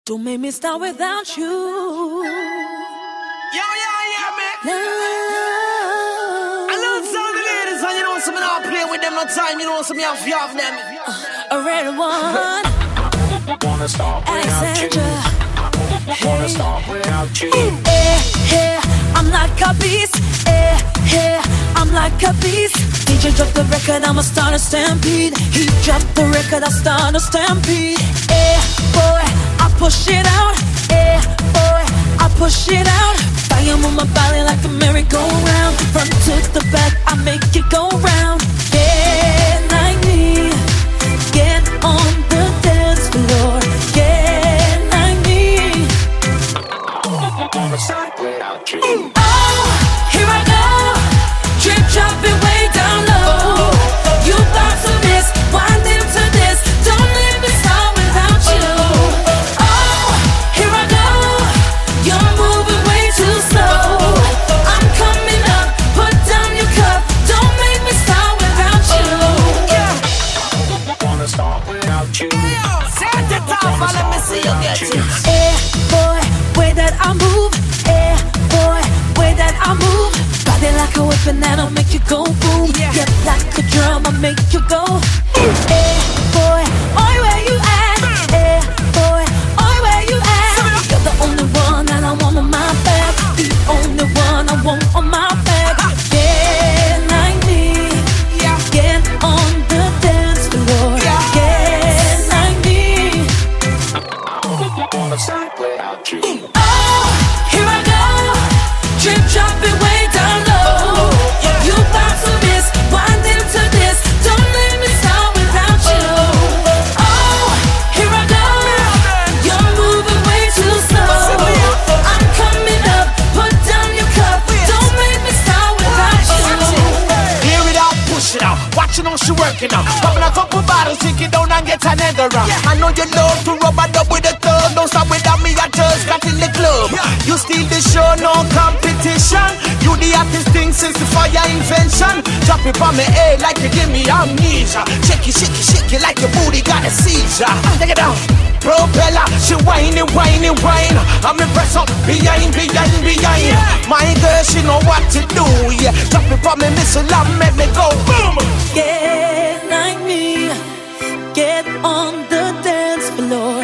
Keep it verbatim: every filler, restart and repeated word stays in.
Don't make me start without you. Yo, yo, yeah, man. Love. I love some of the ladies, and you know, some not play with them no time. You know, some you have to have them. Uh, a red one. Wanna start without you. Wanna start without you. Eh, eh, I'm like a beast. Eh, eh, I'm like a beast. D J drop the record, I'ma start a stampede. He drop the record, I start a stampede. Eh, boy, I push it out. Eh, boy, I push it out. Fire on my body like a merry-go-round. Front to the back, I make it go round. Get like me. Get on the dance floor. Get like me. Wanna start without you. Oh, here I go. Drip dropping way down low. You bout to miss. Wind into this. Don't let me start without you. Oh, here I go. You're moving way too slow. I'm coming up. Put down your cup. Don't make me start without you. Yeah. Wanna start without you. Set it off, and let me see you get it. Eh, boy, way that I move. Eh, boy, way that I move. Body like a whip and that'll make you go boom. Yeah. Get like a drum, I'll make you go. Eh, boy, oi, where you at? Eh, boy, oi, where you at? You're the only one that I want on my back. The only one I want on my back. Get like me. Get on the dance floor. Get like me. Wanna start without you. Oh, here I go. Drip dropping way down low. You bout to miss. Wind into this. Don't let me start without you. Oh, here I go. You're moving way too slow. I'm coming up. Put down your cup. Don't make me start without you. Clear it out, push it out. Watching how she working out. Popping a couple bottles, take it down and get another round. I know you love to rub it up with the thumb. Don't stop without me, I just got in the club. You steal the show, no competition. You the hottest thing since the fire invention. Drop it on me head like you give me amnesia. Shake it, shake it, shake it like your booty got a seizure. Take it down. Propeller, she whining, whining, whine. I'm impressed up behind, behind, behind. My girl, she know what to do, yeah. Drop it on me, missile, and make me go boom. Get like me. Get on the dance floor.